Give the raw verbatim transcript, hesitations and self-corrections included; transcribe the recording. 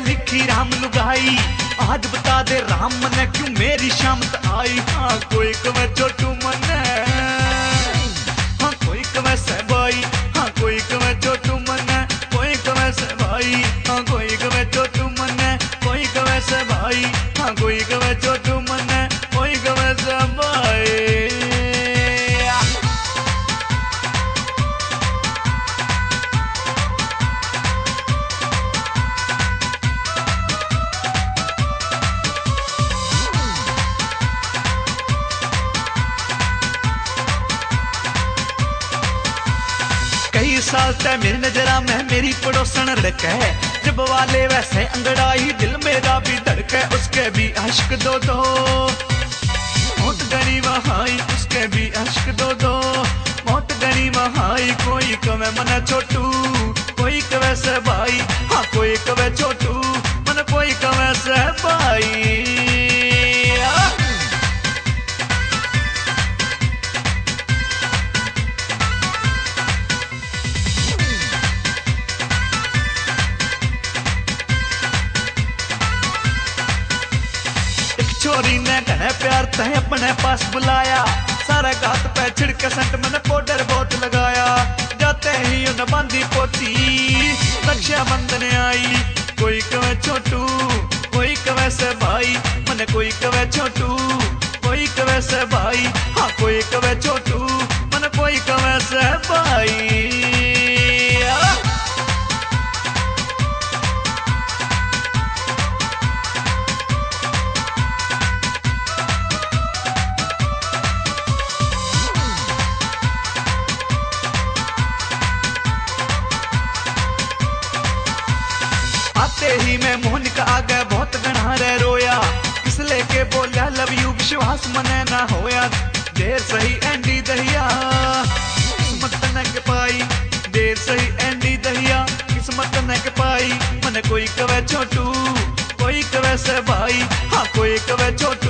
लिखी राम लुगाई। आज बता दे राम मने क्यों मेरी शामत आई। हाँ कोई कवे छोटू मने, हाँ कोई कवे से भाई, हाँ कोई कवे छोटू मने, कोई कवे से भाई, हाँ कोई कवे छोटू मने, कोई कवे से भाई, हाँ कोई कवे छोटू मने, कोई कवे से भाई। कई साल से मेरी नजरा में मेरी पड़ोसन रड़के, जब वाले वैसे अंगड़ाई दिल मेरा भी धड़के। उसके भी अश्क दो दो मौत गनी वहाई, उसके भी अश्क दो दो मौत गनी वहाई। कोई कवे मन छोटू, कोई कवे से भाई, हाँ कोई कवे छोटू मन, कोई कवे से भाई। छोरी ने घने प्यार तय अपने पास बुलाया, सारा घात पे छिड़के सेंट मैंने पाउडर बहुत लगाया। जाते ही उन बांधी पोती रक्षा बंधन आई। कोई कवे छोटू, कोई कवे से भाई, मने कोई कवे छोटू, कोई कवे से भाई, हाँ कोई कवे छोटू मन, कोई कवे से भाई। आते ही मैं मोहन का आगे बहुत घना रे रोया, किस लेके बोला लव यू विश्वास मने ना होया। देर सही एंडी दहिया किस्मत न के पाई, देर सही एंडी दहिया किस्मत न के पाई। मने कोई कवे छोटू, कोई कवे से भाई, हाँ कोई कवे छोटू